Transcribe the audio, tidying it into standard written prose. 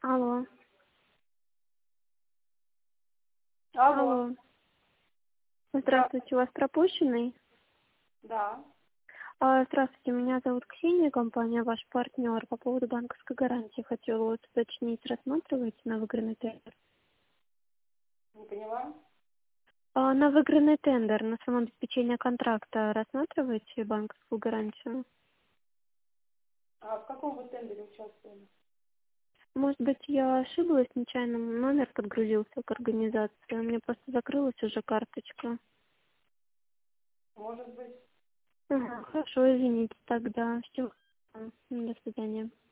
Алло. Алло. Алло. Здравствуйте, у вас пропущенный? Да. Здравствуйте, меня зовут Ксения, компания «Ваш партнер». По поводу банковской гарантии хотела вот уточнить, рассматриваете на выигранный тендер? Не поняла? На выигранный тендер, на самообеспечение контракта рассматриваете банковскую гарантию? А в каком вы тендере участвовали? Может быть, я ошиблась, нечаянно номер подгрузился к организации, у меня просто закрылась уже карточка. Может быть. Ага, хорошо, извините тогда. Всё. До свидания.